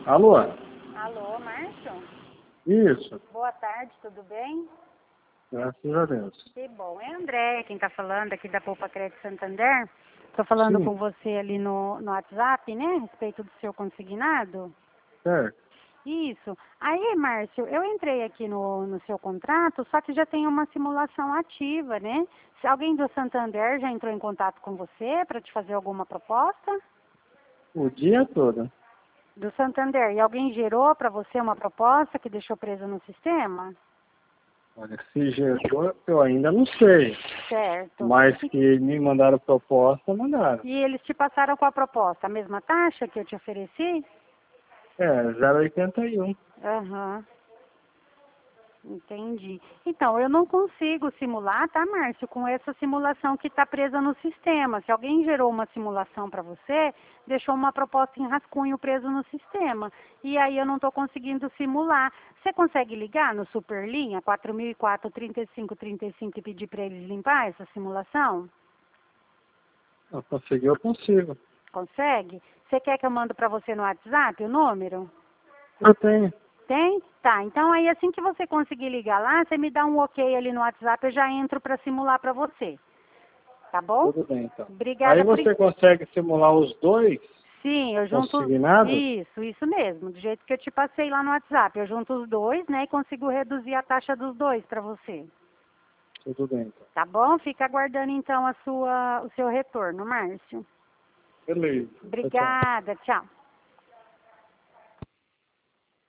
Alô? Alô, Márcio? Isso, Boa tarde, tudo bem? graças a Deus. Que bom. É André quem está falando aqui da Poupa Crédito Santander. Estou falando Sim, com você ali no WhatsApp, né? A respeito do seu consignado. certo. Isso. Aí, Márcio, eu entrei aqui no seu contrato, só que já tem uma simulação ativa, né? Se alguém do Santander já entrou em contato com você para te fazer alguma proposta? O dia todo. Do Santander. E alguém gerou para você uma proposta que deixou presa no sistema? Olha, se gerou, eu ainda não sei. Certo. Mas que me mandaram proposta, mandaram. E eles te passaram com a proposta? A mesma taxa que eu te ofereci? É, 0,81. Aham. Entendi. Então, eu não consigo simular, tá, Márcio, com essa simulação que está presa no sistema. Se alguém gerou uma simulação para você, deixou uma proposta em rascunho preso no sistema. E aí eu não estou conseguindo simular. Você consegue ligar no Superlinha 4004-3535 e pedir para eles limpar essa simulação? Eu consegui, eu consigo. Consegue? Você quer que eu mando para você no WhatsApp o número? Eu tenho. Tem? Tá, então aí assim que você conseguir ligar lá, você me dá um ok ali no WhatsApp, eu já entro para simular para você. Tá bom? Tudo bem, então. Aí Obrigada por... você consegue simular os dois Sim, eu junto... consignados? Isso mesmo, do jeito que eu te passei lá no WhatsApp. Eu junto os dois, né, e consigo reduzir a taxa dos dois para você. Tudo bem, então. Tá bom? Fica aguardando então o seu retorno, Márcio. Beleza. Tchau, tchau. Obrigada, tchau.